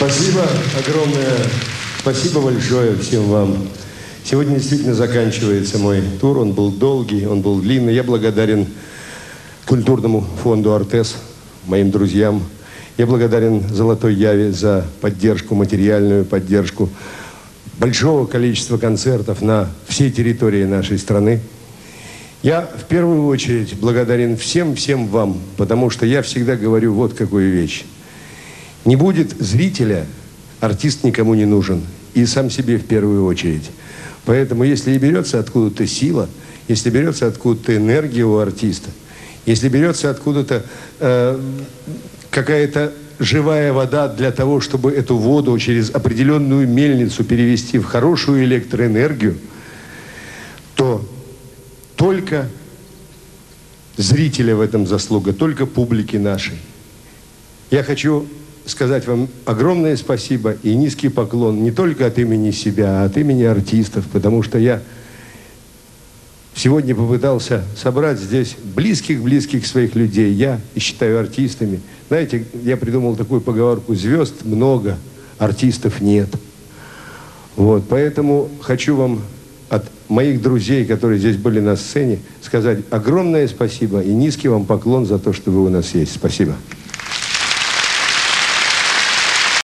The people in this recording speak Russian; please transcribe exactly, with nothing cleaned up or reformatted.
Спасибо огромное, спасибо большое всем вам. Сегодня действительно заканчивается мой тур, он был долгий, он был длинный. Я благодарен культурному фонду «Артез», моим друзьям. Я благодарен «Золотой Яве» за поддержку, материальную поддержку большого количества концертов на всей территории нашей страны. Я в первую очередь благодарен всем-всем вам, потому что я всегда говорю вот какую вещь. Не будет зрителя, артист никому не нужен. И сам себе в первую очередь. Поэтому если и берется откуда-то сила, если берется откуда-то энергия у артиста, если берется откуда-то э, какая-то живая вода для того, чтобы эту воду через определенную мельницу перевести в хорошую электроэнергию, то только зрителя в этом заслуга, только публики нашей. Я хочу сказать вам огромное спасибо и низкий поклон не только от имени себя, а от имени артистов, потому что я сегодня попытался собрать здесь близких-близких своих людей. Я и считаю артистами. Знаете, я придумал такую поговорку: звезд много, артистов нет. Вот, поэтому хочу вам от моих друзей, которые здесь были на сцене, сказать огромное спасибо и низкий вам поклон за то, что вы у нас есть. Спасибо.